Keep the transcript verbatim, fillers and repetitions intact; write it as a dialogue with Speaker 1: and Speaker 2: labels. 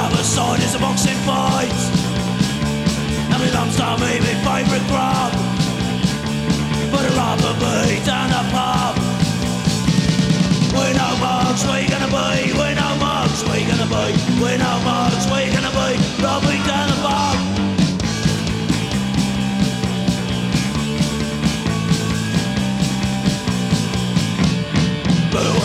Speaker 1: other side is a boxing fight. And it comes to me, my favourite club, for the rubber beat and a pub. We're no mugs, we gonna be. We're no mugs, we gonna be. We're no mugs, we gonna be. Robbing down the pub. Boo.